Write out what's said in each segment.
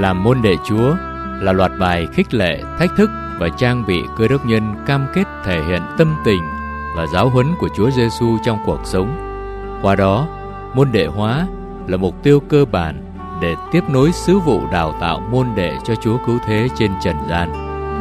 Làm môn đệ Chúa là loạt bài khích lệ, thách thức và trang bị Cơ đốc nhân cam kết thể hiện tâm tình và giáo huấn của Chúa Giêsu trong cuộc sống. Qua đó, môn đệ hóa là mục tiêu cơ bản để tiếp nối sứ vụ đào tạo môn đệ cho Chúa Cứu Thế trên trần gian.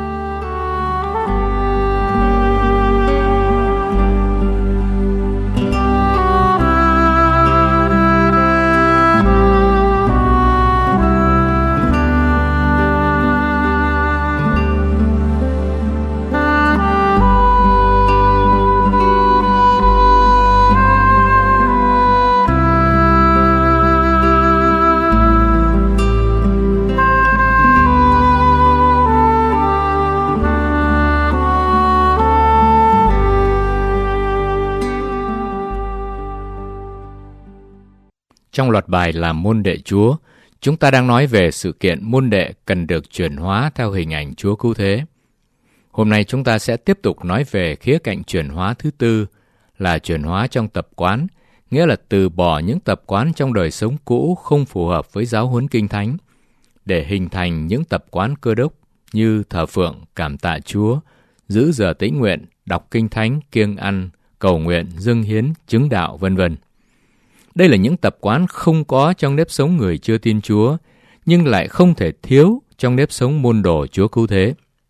Trong loạt bài Làm môn đệ Chúa, chúng ta đang nói về sự kiện môn đệ cần được chuyển hóa theo hình ảnh Chúa Cứu Thế. Hôm nay chúng ta sẽ tiếp tục nói về khía cạnh chuyển hóa thứ tư là chuyển hóa trong tập quán, nghĩa là từ bỏ những tập quán trong đời sống cũ không phù hợp với giáo huấn Kinh Thánh, để hình thành những tập quán Cơ đốc như thờ phượng, cảm tạ Chúa, giữ giờ tĩnh nguyện, đọc Kinh Thánh, kiêng ăn, cầu nguyện, dâng hiến, chứng đạo, vân vân. Đây là những tập quán không có trong nếp sống người chưa tin Chúa, nhưng lại không thể thiếu trong nếp sống môn đồ Chúa Cứu Thế.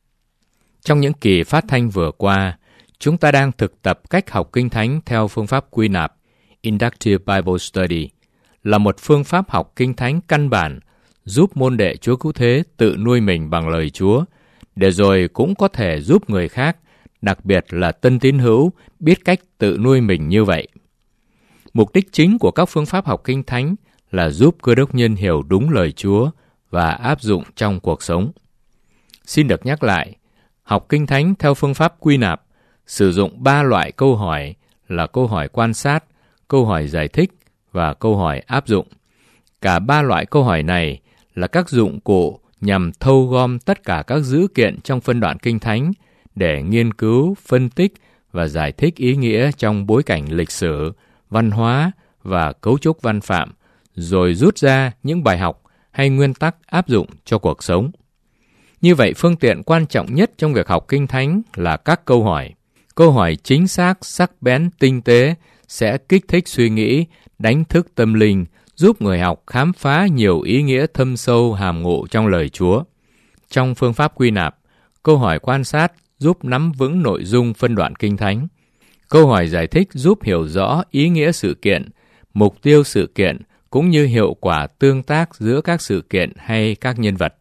Trong những kỳ phát thanh vừa qua, chúng ta đang thực tập cách học Kinh Thánh theo phương pháp quy nạp, Inductive Bible Study, là một phương pháp học Kinh Thánh căn bản giúp môn đệ Chúa Cứu Thế tự nuôi mình bằng lời Chúa, để rồi cũng có thể giúp người khác, đặc biệt là tân tín hữu, biết cách tự nuôi mình như vậy. Mục đích chính của các phương pháp học Kinh Thánh là giúp cơ đốc nhân hiểu đúng lời Chúa và áp dụng trong cuộc sống. Xin được nhắc lại, học Kinh Thánh theo phương pháp quy nạp sử dụng 3 loại câu hỏi là câu hỏi quan sát, câu hỏi giải thích và câu hỏi áp dụng. Cả 3 loại câu hỏi này là các dụng cụ nhằm thâu gom tất cả các dữ kiện trong phân đoạn Kinh Thánh để nghiên cứu, phân tích và giải thích ý nghĩa trong bối cảnh lịch sử, văn hóa và cấu trúc văn phạm, rồi rút ra những bài học hay nguyên tắc áp dụng cho cuộc sống. Như vậy, phương tiện quan trọng nhất trong việc học Kinh Thánh là các câu hỏi. Câu hỏi chính xác, sắc bén, tinh tế sẽ kích thích suy nghĩ, đánh thức tâm linh, giúp người học khám phá nhiều ý nghĩa thâm sâu hàm ngụ trong lời Chúa. Trong phương pháp quy nạp, câu hỏi quan sát giúp nắm vững nội dung phân đoạn Kinh Thánh. Câu hỏi giải thích giúp hiểu rõ ý nghĩa sự kiện, mục tiêu sự kiện, cũng như hiệu quả tương tác giữa các sự kiện hay các nhân vật.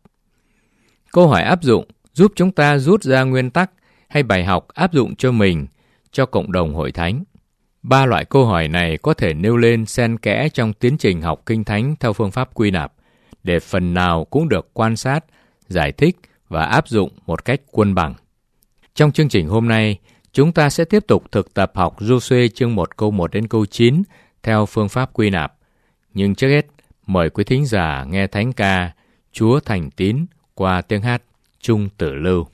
Câu hỏi áp dụng giúp chúng ta rút ra nguyên tắc hay bài học áp dụng cho mình, cho cộng đồng hội thánh. 3 loại câu hỏi này có thể nêu lên xen kẽ trong tiến trình học Kinh Thánh theo phương pháp quy nạp, để phần nào cũng được quan sát, giải thích và áp dụng một cách quân bằng. Trong chương trình hôm nay, chúng ta sẽ tiếp tục thực tập học Giô-suê chương 1 câu 1 đến câu 9 theo phương pháp quy nạp. Nhưng trước hết, mời quý thính giả nghe thánh ca Chúa Thành Tín qua tiếng hát Trung Tử Lưu.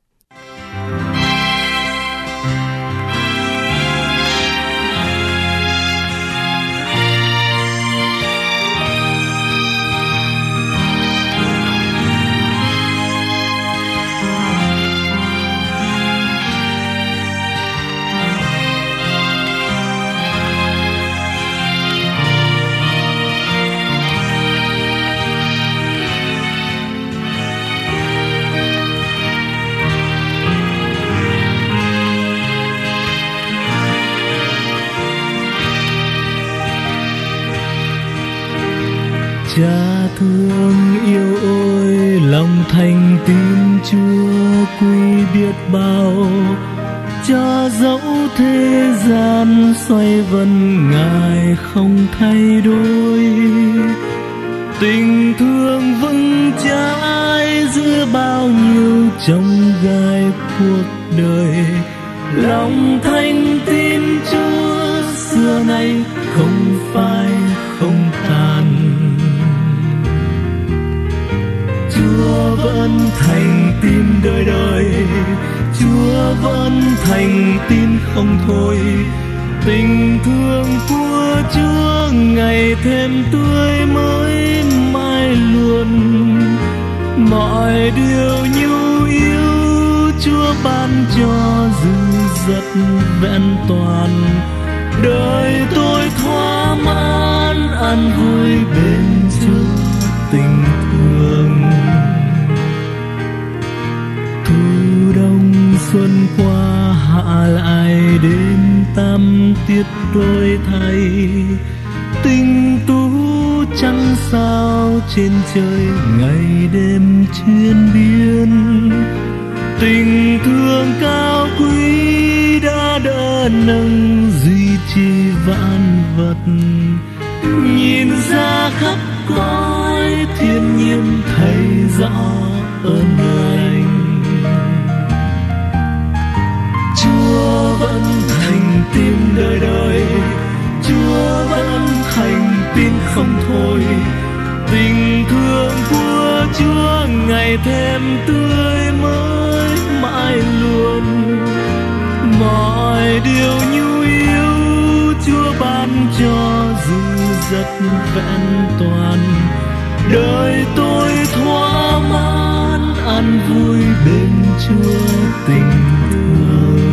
Cha thương yêu ơi, lòng thành tín Chúa quý biết bao. Cho dẫu thế gian xoay vần Ngài không thay đổi, tình thương vững chãi giữa bao nhiêu chông gai cuộc đời. Lòng thành tín Chúa xưa nay không phai không tàn. Chúa vẫn thành tín đời đời, Chúa vẫn thành tín không thôi. Tình thương của Chúa ngày thêm tươi mới mãi luôn. mọi điều nhu yếu Chúa ban cho dư dật vẹn toàn. Đời tôi thỏa mãn an vui bên Chúa tình thương. Thu đông xuân qua hạ lại đến tam tiết đôi thay. Tình tú trăng sao trên trời ngày đêm chuyên biên. Tình thương cao quý đã đỡ nâng duy trì vạn vật. Nhìn ra khắp cõi thiên nhiên thấy rõ ơn lành. Chúa vẫn thành tín đời đời, Chúa vẫn thành tín không thôi. Tình thương của Chúa ngày thêm tươi mới mãi luôn. Mọi điều nhu yếu Chúa ban cho dư dật vẹn toàn. Đời tôi thỏa mãn an vui bên Chúa tình thương.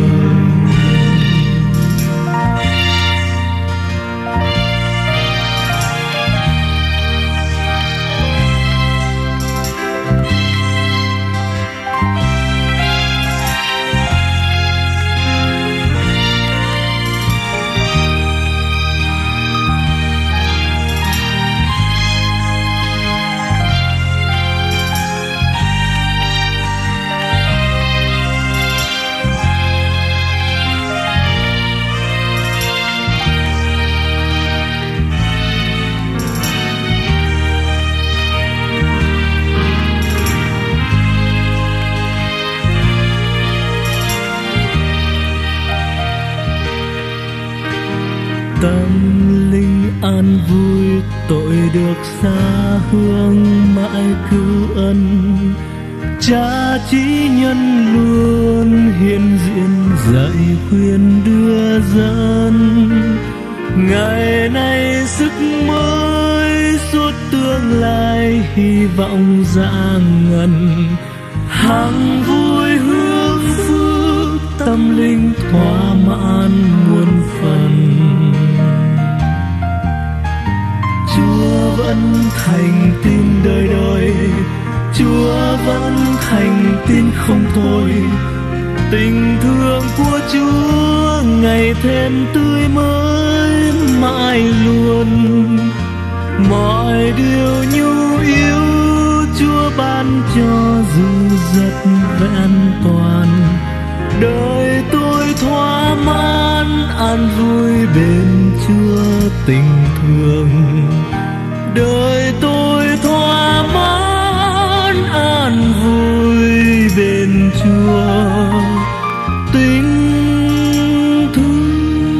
Tâm linh an vui tội được xa hương mãi cứu ân. Cha chỉ nhân luôn hiện diện dạy khuyên đưa dẫn. Ngày nay sức mới suốt tương lai hy vọng dạ ngần. Hằng vui hương phước tâm linh thỏa mãn muôn phần. Chúa vẫn thành tín đời đời, Chúa vẫn thành tín không thôi. Tình thương của Chúa ngày thêm tươi mới mãi luôn. Mọi điều nhu yếu Chúa ban cho dư dật vẹn toàn. Đời tôi thỏa mãn an vui bên Chúa tình thương. Đời tôi thỏa mãn an vui bên Chúa tình thương.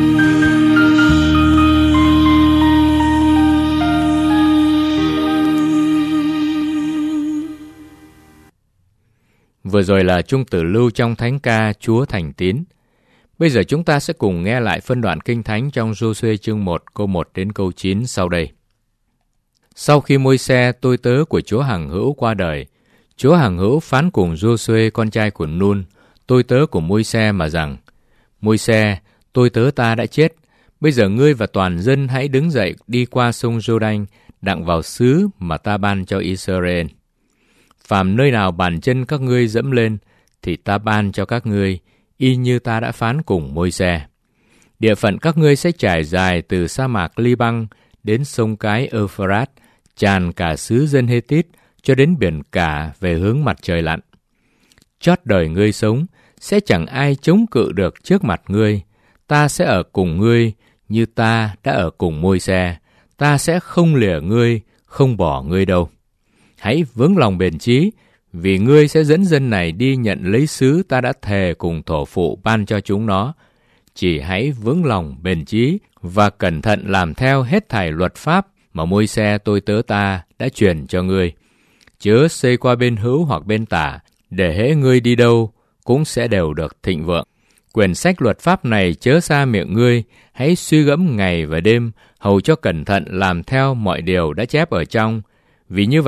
Vừa rồi là Trung Tử Lưu trong thánh ca Chúa thành tín. Bây giờ chúng ta sẽ cùng nghe lại phân đoạn kinh thánh trong Giô-suê chương 1 câu 1 đến câu 9 sau đây. Sau khi Môi-se tôi tớ của Chúa hằng hữu qua đời, Chúa hằng hữu phán cùng Giô-suê con trai của Nun, tôi tớ của Môi-se mà rằng: Môi-se, tôi tớ ta đã chết. Bây giờ ngươi và toàn dân hãy đứng dậy đi qua sông Giô-đanh, đặng vào xứ mà ta ban cho Israel. Phàm nơi nào bàn chân các ngươi dẫm lên, thì ta ban cho các ngươi, y như ta đã phán cùng Môi-se. Địa phận các ngươi sẽ trải dài từ sa mạc Li-băng đến sông cái Euphrat, tràn cả xứ dân Hê-tít cho đến biển cả về hướng mặt trời lặn. Chót đời ngươi sống, sẽ chẳng ai chống cự được trước mặt ngươi. Ta sẽ ở cùng ngươi như ta đã ở cùng Môi-se. Ta sẽ không lìa ngươi, không bỏ ngươi đâu. Hãy vướng lòng bền chí, vì ngươi sẽ dẫn dân này đi nhận lấy xứ ta đã thề cùng thổ phụ ban cho chúng nó. Chỉ hãy vướng lòng bền chí và cẩn thận làm theo hết thảy luật pháp mà Môi-se tôi tớ ta đã truyền cho ngươi. Chớ xây qua bên hữu hoặc bên tả, để hễ ngươi đi đâu cũng sẽ đều được thịnh vượng. Quyển sách luật pháp này chớ xa miệng ngươi, hãy suy gẫm ngày và đêm, hầu cho cẩn thận làm theo mọi điều đã chép ở trong. Vì như vậy,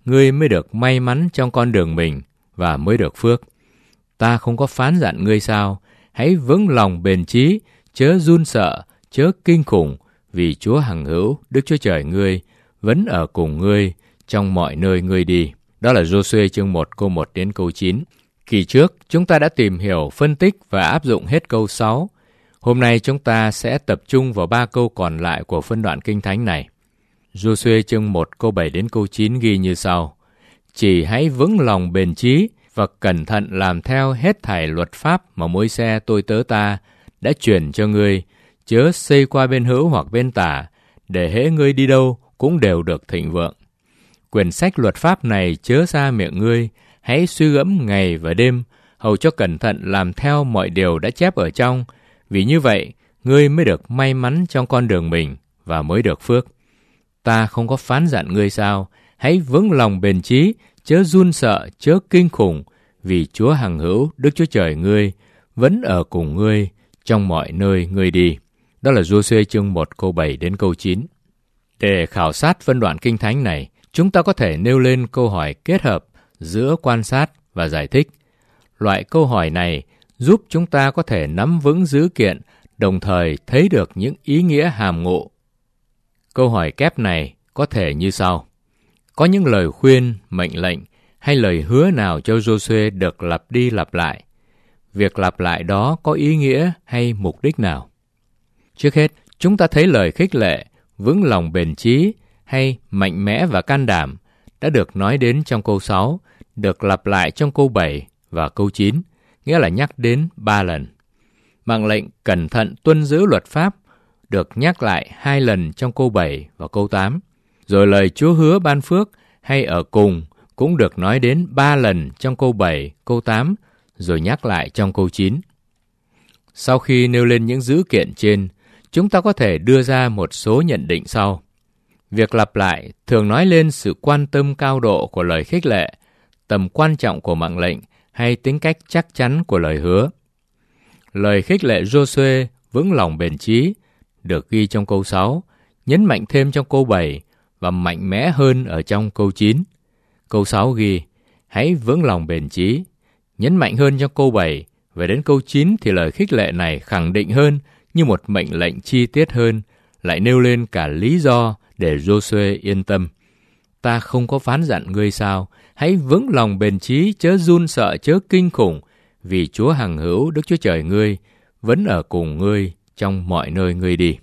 ngươi mới được may mắn trong con đường mình và mới được phước. Ta không có phán dặn ngươi sao? Hãy vững lòng bền chí, chớ run sợ, chớ kinh khủng, vì Chúa hằng hữu, Đức Chúa Trời ngươi, vẫn ở cùng ngươi trong mọi nơi ngươi đi. Đó là Giô-suê chương 1 câu 1 đến câu 9. Kỳ trước, chúng ta đã tìm hiểu, phân tích và áp dụng hết câu 6. Hôm nay chúng ta sẽ tập trung vào 3 câu còn lại của phân đoạn Kinh Thánh này. Giô-suê chương 1 câu 7 đến câu 9 ghi như sau: Chỉ hãy vững lòng bền chí và cẩn thận làm theo hết thảy luật pháp mà Môi-se tôi tớ ta đã truyền cho ngươi, chớ xây qua bên hữu hoặc bên tả, để hễ ngươi đi đâu cũng đều được thịnh vượng. Quyển sách luật pháp này chớ xa miệng ngươi, hãy suy gẫm ngày và đêm, hầu cho cẩn thận làm theo mọi điều đã chép ở trong, vì như vậy ngươi mới được may mắn trong con đường mình và mới được phước. Ta không có phán dặn ngươi sao? Hãy vững lòng bền chí, chớ run sợ, chớ kinh khủng, vì Chúa hằng hữu, Đức Chúa Trời ngươi, vẫn ở cùng ngươi trong mọi nơi ngươi đi. Đó là Giô-suê chương 1 câu 7 đến câu 9. Để khảo sát phân đoạn Kinh Thánh này, chúng ta có thể nêu lên câu hỏi kết hợp giữa quan sát và giải thích. Loại câu hỏi này giúp chúng ta có thể nắm vững dữ kiện, đồng thời thấy được những ý nghĩa hàm ngụ. Câu hỏi kép này có thể như sau: Có những lời khuyên, mệnh lệnh hay lời hứa nào cho Giô-suê được lặp đi lặp lại? Việc lặp lại đó có ý nghĩa hay mục đích nào? Trước hết, chúng ta thấy lời khích lệ, vững lòng bền chí hay mạnh mẽ và can đảm đã được nói đến trong câu 6, được lặp lại trong câu 7 và câu 9, nghĩa là nhắc đến 3 lần. Mạng lệnh cẩn thận tuân giữ luật pháp được nhắc lại 2 lần trong câu 7 và câu 8. Rồi lời Chúa hứa ban phước hay ở cùng cũng được nói đến 3 lần trong câu 7, câu 8, rồi nhắc lại trong câu 9. Sau khi nêu lên những dữ kiện trên, chúng ta có thể đưa ra một số nhận định sau. Việc lặp lại thường nói lên sự quan tâm cao độ của lời khích lệ, tầm quan trọng của mạng lệnh hay tính cách chắc chắn của lời hứa. Lời khích lệ Giô-suê vững lòng bền chí được ghi trong câu 6, nhấn mạnh thêm trong câu 7 và mạnh mẽ hơn ở trong câu 9. Câu 6 ghi, hãy vững lòng bền chí, nhấn mạnh hơn trong câu 7, về đến câu 9 thì lời khích lệ này khẳng định hơn như một mệnh lệnh chi tiết hơn, lại nêu lên cả lý do để Giô-suê yên tâm. Ta không có phán dặn ngươi sao? Hãy vững lòng bền chí, chớ run sợ, chớ kinh khủng, vì Chúa hằng hữu, Đức Chúa Trời ngươi, vẫn ở cùng ngươi trong mọi nơi ngươi đi.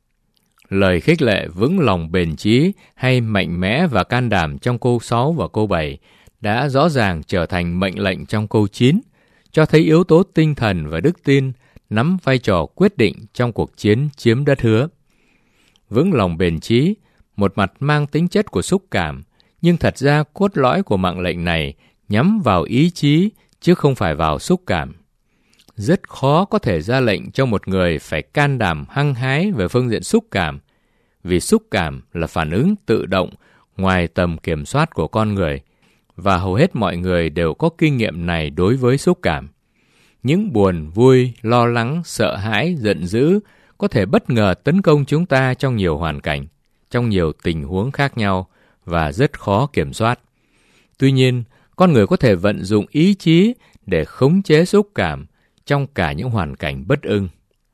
Lời khích lệ vững lòng bền chí hay mạnh mẽ và can đảm trong câu 6 và câu 7 đã rõ ràng trở thành mệnh lệnh trong câu 9, cho thấy yếu tố tinh thần và đức tin nắm vai trò quyết định trong cuộc chiến chiếm đất hứa. Vững lòng bền chí, một mặt mang tính chất của xúc cảm, nhưng thật ra cốt lõi của mạng lệnh này nhắm vào ý chí chứ không phải vào xúc cảm. Rất khó có thể ra lệnh cho một người phải can đảm hăng hái về phương diện xúc cảm, vì xúc cảm là phản ứng tự động ngoài tầm kiểm soát của con người, và hầu hết mọi người đều có kinh nghiệm này đối với xúc cảm. Những buồn, vui, lo lắng, sợ hãi, giận dữ có thể bất ngờ tấn công chúng ta trong nhiều hoàn cảnh, trong nhiều tình huống khác nhau và rất khó kiểm soát. Tuy nhiên, con người có thể vận dụng ý chí để khống chế xúc cảm trong cả những hoàn cảnh bất ưng.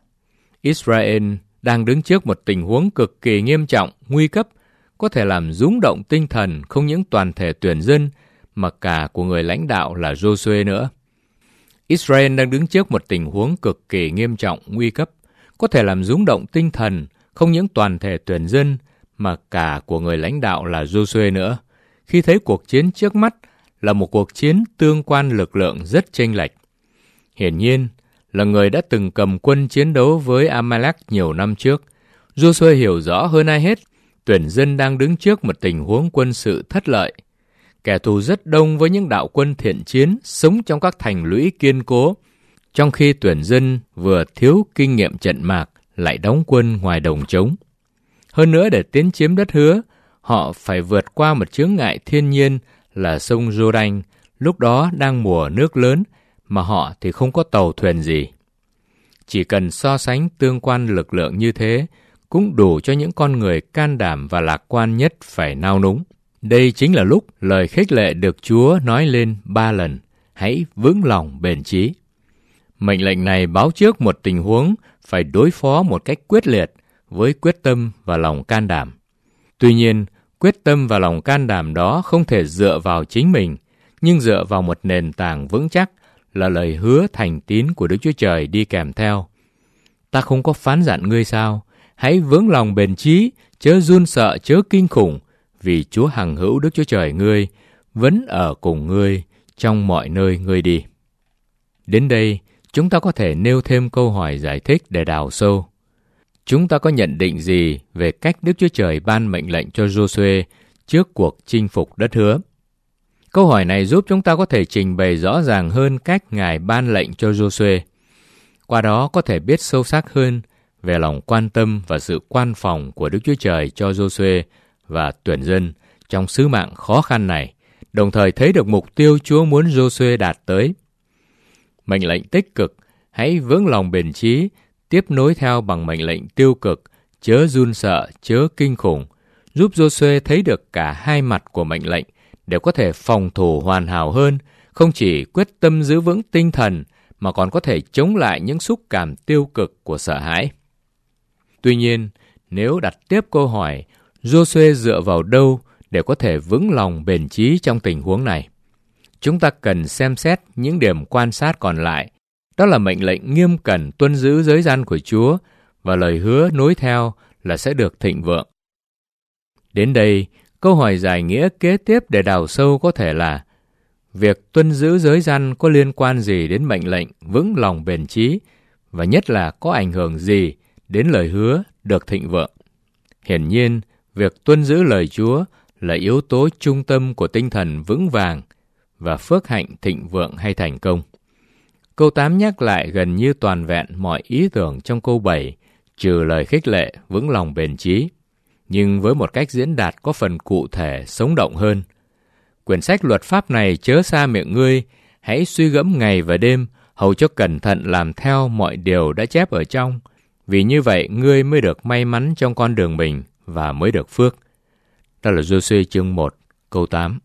Israel đang đứng trước một tình huống cực kỳ nghiêm trọng, nguy cấp, có thể làm rúng động tinh thần không những toàn thể tuyển dân mà cả của người lãnh đạo là Giô-suê nữa. Israel đang đứng trước một tình huống cực kỳ nghiêm trọng, nguy cấp, có thể làm rúng động tinh thần không những toàn thể tuyển dân mà cả của người lãnh đạo là Giô-suê nữa, khi thấy cuộc chiến trước mắt là một cuộc chiến tương quan lực lượng rất chênh lệch. Hiển nhiên, là người đã từng cầm quân chiến đấu với Amalek nhiều năm trước, Giô-suê hiểu rõ hơn ai hết, tuyển dân đang đứng trước một tình huống quân sự thất lợi. Kẻ thù rất đông với những đạo quân thiện chiến sống trong các thành lũy kiên cố, trong khi tuyển dân vừa thiếu kinh nghiệm trận mạc lại đóng quân ngoài đồng trống. Hơn nữa, để tiến chiếm đất hứa, họ phải vượt qua một chướng ngại thiên nhiên là sông Giô-đanh, lúc đó đang mùa nước lớn, mà họ thì không có tàu thuyền gì. Chỉ cần so sánh tương quan lực lượng như thế, cũng đủ cho những con người can đảm và lạc quan nhất phải nao núng. Đây chính là lúc lời khích lệ được Chúa nói lên 3 lần, hãy vững lòng bền chí. Mệnh lệnh này báo trước một tình huống phải đối phó một cách quyết liệt với quyết tâm và lòng can đảm. Tuy nhiên, quyết tâm và lòng can đảm đó không thể dựa vào chính mình, nhưng dựa vào một nền tảng vững chắc là lời hứa thành tín của Đức Chúa Trời đi kèm theo. Ta không có phán dặn ngươi sao? Hãy vững lòng bền chí, chớ run sợ, chớ kinh khủng, vì Chúa hằng hữu Đức Chúa Trời ngươi vẫn ở cùng ngươi trong mọi nơi ngươi đi. Đến đây, chúng ta có thể nêu thêm câu hỏi giải thích để đào sâu. Chúng ta có nhận định gì về cách Đức Chúa Trời ban mệnh lệnh cho Giô-suê trước cuộc chinh phục đất hứa? Câu hỏi này giúp chúng ta có thể trình bày rõ ràng hơn cách Ngài ban lệnh cho Giô-suê. Qua đó có thể biết sâu sắc hơn về lòng quan tâm và sự quan phòng của Đức Chúa Trời cho Giô-suê và tuyển dân trong sứ mạng khó khăn này, đồng thời thấy được mục tiêu Chúa muốn Giô-suê đạt tới. Mệnh lệnh tích cực, hãy vững lòng bền chí, tiếp nối theo bằng mệnh lệnh tiêu cực, chớ run sợ, chớ kinh khủng, giúp Giô-suê thấy được cả hai mặt của mệnh lệnh để có thể phòng thủ hoàn hảo hơn, không chỉ quyết tâm giữ vững tinh thần mà còn có thể chống lại những xúc cảm tiêu cực của sợ hãi. Tuy nhiên, nếu đặt tiếp câu hỏi, Giô-suê dựa vào đâu để có thể vững lòng bền chí trong tình huống này? Chúng ta cần xem xét những điểm quan sát còn lại. Đó là mệnh lệnh nghiêm cẩn tuân giữ giới răn của Chúa và lời hứa nối theo là sẽ được thịnh vượng. Đến đây, câu hỏi giải nghĩa kế tiếp để đào sâu có thể là: việc tuân giữ giới răn có liên quan gì đến mệnh lệnh vững lòng bền chí, và nhất là có ảnh hưởng gì đến lời hứa được thịnh vượng? Hiển nhiên, việc tuân giữ lời Chúa là yếu tố trung tâm của tinh thần vững vàng và phước hạnh thịnh vượng hay thành công. Câu 8 nhắc lại gần như toàn vẹn mọi ý tưởng trong câu 7, trừ lời khích lệ vững lòng bền chí, nhưng với một cách diễn đạt có phần cụ thể, sống động hơn. Quyển sách luật pháp này chớ xa miệng ngươi, hãy suy gẫm ngày và đêm, hầu cho cẩn thận làm theo mọi điều đã chép ở trong, vì như vậy ngươi mới được may mắn trong con đường mình và mới được phước. Đó là Giô-suê chương 1, câu 8.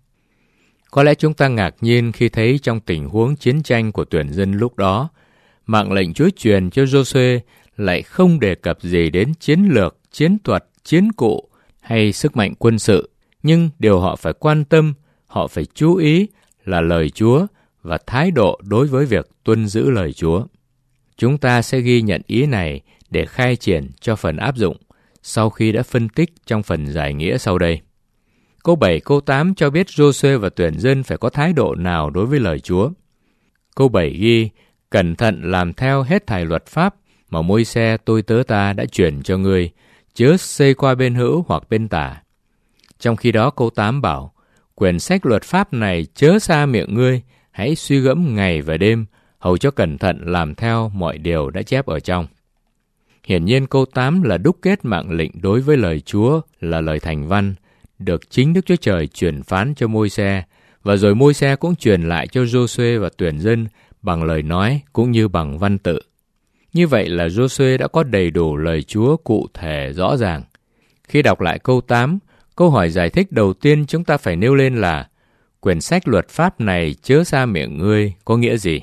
Có lẽ chúng ta ngạc nhiên khi thấy trong tình huống chiến tranh của tuyển dân lúc đó, mạng lệnh Chúa truyền cho Giô-suê lại không đề cập gì đến chiến lược, chiến thuật, chiến cụ hay sức mạnh quân sự. Nhưng điều họ phải quan tâm, họ phải chú ý là lời Chúa và thái độ đối với việc tuân giữ lời Chúa. Chúng ta sẽ ghi nhận ý này để khai triển cho phần áp dụng sau khi đã phân tích trong phần giải nghĩa sau đây. Câu 7, câu 8 cho biết Giô-suê và tuyển dân phải có thái độ nào đối với lời Chúa. Câu 7 ghi: cẩn thận làm theo hết thảy luật pháp mà Môi-se tôi tớ ta đã truyền cho ngươi, chớ xây qua bên hữu hoặc bên tả. Trong khi đó câu 8 bảo: quyển sách luật pháp này chớ xa miệng ngươi, hãy suy gẫm ngày và đêm, hầu cho cẩn thận làm theo mọi điều đã chép ở trong. Hiển nhiên câu 8 là đúc kết mạng lệnh đối với lời Chúa là lời thành văn, được chính Đức Chúa Trời truyền phán cho Môi-se, và rồi Môi-se cũng truyền lại cho Giô-suê và tuyển dân bằng lời nói cũng như bằng văn tự. Như vậy là Giô-suê đã có đầy đủ lời Chúa cụ thể rõ ràng. Khi đọc lại câu 8, câu hỏi giải thích đầu tiên chúng ta phải nêu lên là: quyển sách luật pháp này chớ xa miệng ngươi có nghĩa gì?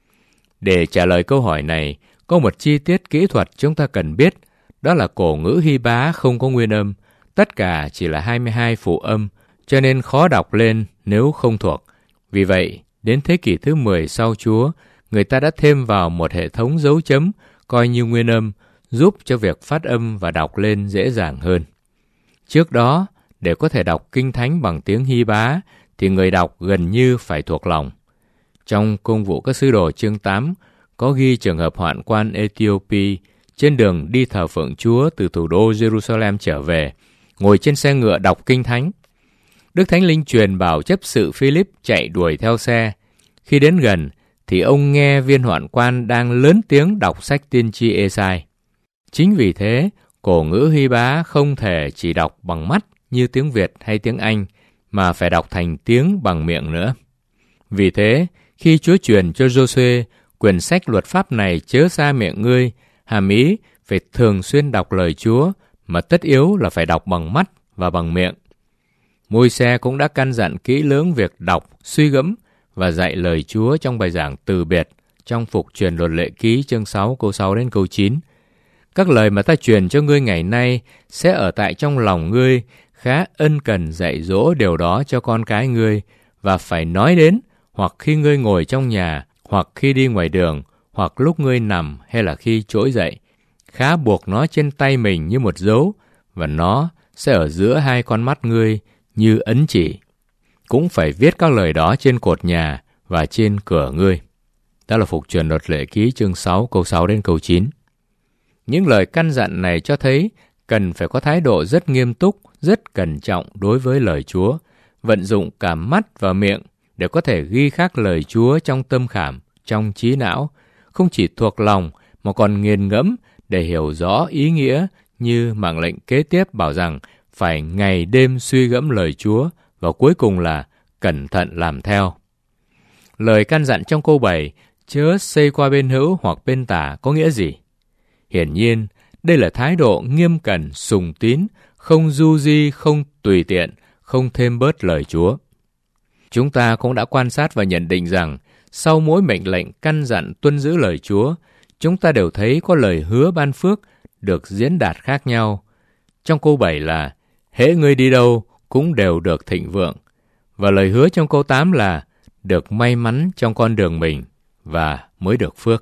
Để trả lời câu hỏi này, có một chi tiết kỹ thuật chúng ta cần biết, đó là cổ ngữ Hy-bá không có nguyên âm, tất cả chỉ là 22 phụ âm, cho nên khó đọc lên nếu không thuộc. Vì vậy, đến thế kỷ thứ 10 sau Chúa, người ta đã thêm vào một hệ thống dấu chấm coi như nguyên âm, giúp cho việc phát âm và đọc lên dễ dàng hơn. Trước đó, để có thể đọc Kinh Thánh bằng tiếng Hy-bá, thì người đọc gần như phải thuộc lòng. Trong Công vụ các sứ đồ chương 8, có ghi trường hợp hoạn quan Ethiopia trên đường đi thờ phượng Chúa từ thủ đô Jerusalem trở về, ngồi trên xe ngựa đọc Kinh Thánh. Đức Thánh Linh truyền bảo chấp sự Philip chạy đuổi theo xe. Khi đến gần, thì ông nghe viên hoạn quan đang lớn tiếng đọc sách tiên tri Ê-sai. Chính vì thế, cổ ngữ Hy-bá không thể chỉ đọc bằng mắt như tiếng Việt hay tiếng Anh, mà phải đọc thành tiếng bằng miệng nữa. Vì thế, khi Chúa truyền cho Giô-suê quyển sách luật pháp này chớ xa miệng ngươi, hàm ý phải thường xuyên đọc lời Chúa, mà tất yếu là phải đọc bằng mắt và bằng miệng. Môi-se cũng đã căn dặn kỹ lưỡng việc đọc, suy gẫm và dạy lời Chúa trong bài giảng từ biệt trong Phục truyền Luật Lệ Ký chương 6 câu 6 đến câu 9. Các lời mà ta truyền cho ngươi ngày nay sẽ ở tại trong lòng ngươi, khá ân cần dạy dỗ điều đó cho con cái ngươi, và phải nói đến hoặc khi ngươi ngồi trong nhà, hoặc khi đi ngoài đường, hoặc lúc ngươi nằm hay là khi trỗi dậy. Khá buộc nó trên tay mình như một dấu, và nó sẽ ở giữa hai con mắt ngươi như ấn chỉ. Cũng phải viết các lời đó trên cột nhà và trên cửa ngươi. Đó là Phục truyền Luật Lệ Ký chương 6 câu 6 đến câu 9. Những lời căn dặn này cho thấy cần phải có thái độ rất nghiêm túc, rất cẩn trọng đối với lời Chúa, vận dụng cả mắt và miệng để có thể ghi khắc lời Chúa trong tâm khảm, trong trí não, không chỉ thuộc lòng mà còn nghiền ngẫm để hiểu rõ ý nghĩa, như mạng lệnh kế tiếp bảo rằng phải ngày đêm suy gẫm lời Chúa, và cuối cùng là cẩn thận làm theo. Lời căn dặn trong câu 7, chớ xây qua bên hữu hoặc bên tả, có nghĩa gì? Hiển nhiên, đây là thái độ nghiêm cẩn, sùng tín, không du di, không tùy tiện, không thêm bớt lời Chúa. Chúng ta cũng đã quan sát và nhận định rằng, sau mỗi mệnh lệnh căn dặn tuân giữ lời Chúa, chúng ta đều thấy có lời hứa ban phước được diễn đạt khác nhau. Trong câu 7 là, hễ ngươi đi đâu cũng đều được thịnh vượng. Và lời hứa trong câu 8 là, được may mắn trong con đường mình và mới được phước.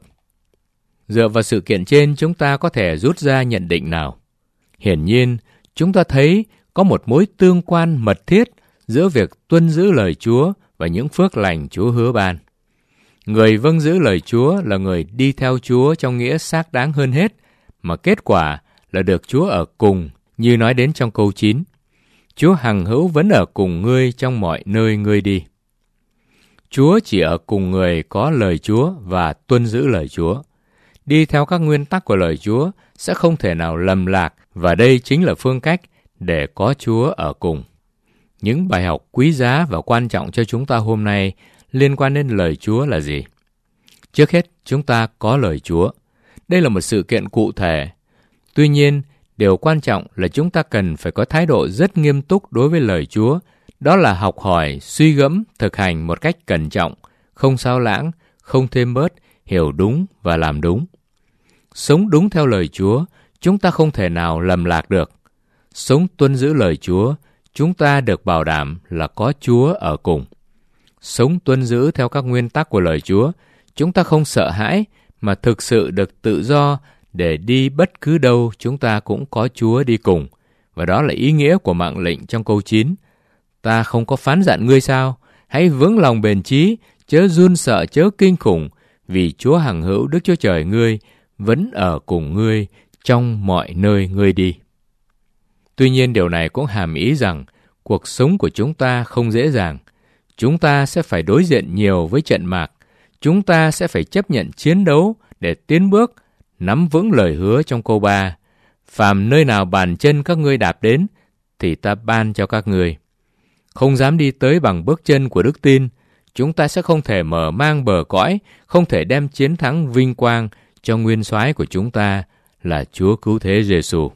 Dựa vào sự kiện trên, chúng ta có thể rút ra nhận định nào? Hiển nhiên, chúng ta thấy có một mối tương quan mật thiết giữa việc tuân giữ lời Chúa và những phước lành Chúa hứa ban. Người vâng giữ lời Chúa là người đi theo Chúa trong nghĩa xác đáng hơn hết, mà kết quả là được Chúa ở cùng, như nói đến trong câu 9. Chúa hằng hữu vẫn ở cùng ngươi trong mọi nơi ngươi đi. Chúa chỉ ở cùng người có lời Chúa và tuân giữ lời Chúa. Đi theo các nguyên tắc của lời Chúa sẽ không thể nào lầm lạc, và đây chính là phương cách để có Chúa ở cùng. Những bài học quý giá và quan trọng cho chúng ta hôm nay liên quan đến lời Chúa là gì? Trước hết, chúng ta có lời Chúa. Đây là một sự kiện cụ thể. Tuy nhiên, điều quan trọng là chúng ta cần phải có thái độ rất nghiêm túc đối với lời Chúa. Đó là học hỏi, suy gẫm, thực hành một cách cẩn trọng, không xao lãng, không thêm bớt, hiểu đúng và làm đúng. Sống đúng theo lời Chúa, chúng ta không thể nào lầm lạc được. Sống tuân giữ lời Chúa, chúng ta được bảo đảm là có Chúa ở cùng. Sống tuân giữ theo các nguyên tắc của lời Chúa, chúng ta không sợ hãi, mà thực sự được tự do để đi bất cứ đâu chúng ta cũng có Chúa đi cùng. Và đó là ý nghĩa của mạng lệnh trong câu 9. Ta không có phán dặn ngươi sao? Hãy vững lòng bền chí, chớ run sợ, chớ kinh khủng, vì Chúa hằng hữu Đức Chúa Trời ngươi vẫn ở cùng ngươi trong mọi nơi ngươi đi. Tuy nhiên điều này cũng hàm ý rằng cuộc sống của chúng ta không dễ dàng. Chúng ta sẽ phải đối diện nhiều với trận mạc. Chúng ta sẽ phải chấp nhận chiến đấu để tiến bước, nắm vững lời hứa trong câu 3. Phàm nơi nào bàn chân các ngươi đạp đến, thì ta ban cho các ngươi. Không dám đi tới bằng bước chân của đức tin, chúng ta sẽ không thể mở mang bờ cõi, không thể đem chiến thắng vinh quang cho nguyên soái của chúng ta là Chúa Cứu Thế Giêsu.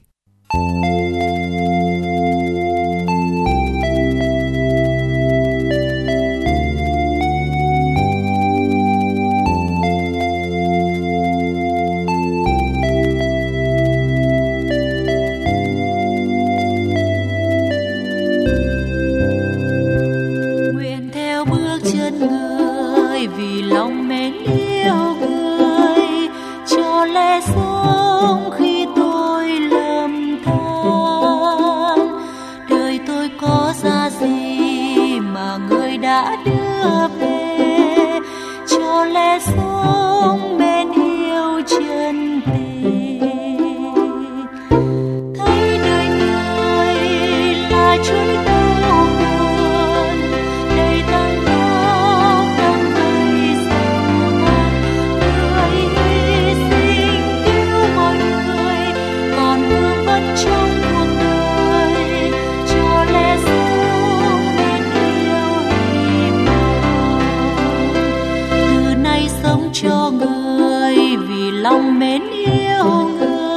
Cho người vì lòng mến yêu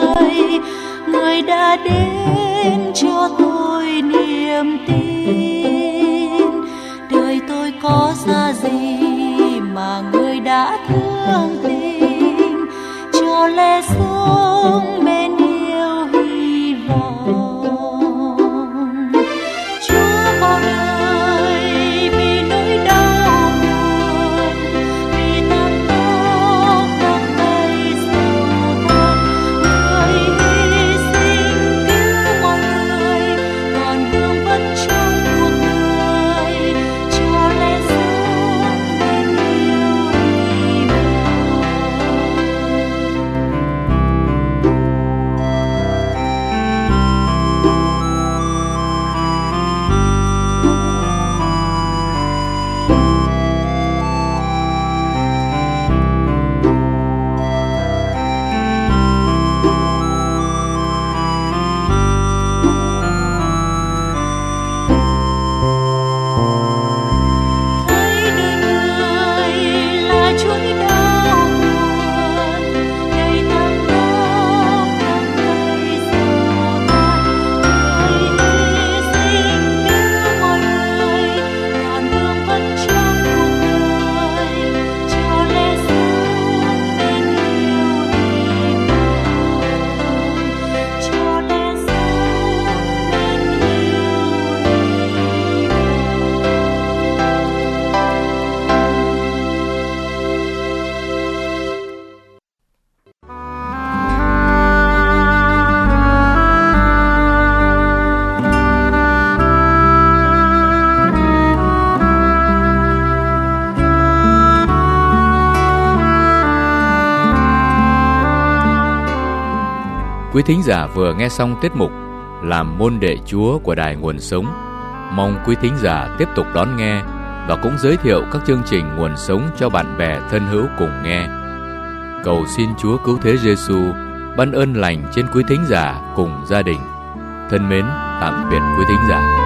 người đã đến cho tôi niềm tin. có ra gì mà người đã thương tình, cho lẽ sống bên yêu hy vọng. Chúa bao đời vì nỗi đau buồn, vì tan tóc đắm đầy sầu than, người hy sinh cứu mọi người, còn vương vấn trong cuộc đời, cho lẽ sống bên yêu hy vọng. Thấy đời người là chuỗi đau buồn, đầy tang tóc đắm đầy sầu than, người hy sinh cứu mọi người, còn vương vấn trong cuộc đời, cho lẽ sống bên yêu hy vọng, cho lẽ sống bên yêu hy Quý thính giả vừa nghe xong tiết mục Làm môn đệ Chúa của Đài Nguồn Sống. Mong quý thính giả tiếp tục đón nghe và cũng giới thiệu các chương trình Nguồn Sống cho bạn bè thân hữu cùng nghe. Cầu xin Chúa Cứu Thế Giêsu ban ơn lành trên quý thính giả cùng gia đình. Thân mến, tạm biệt quý thính giả.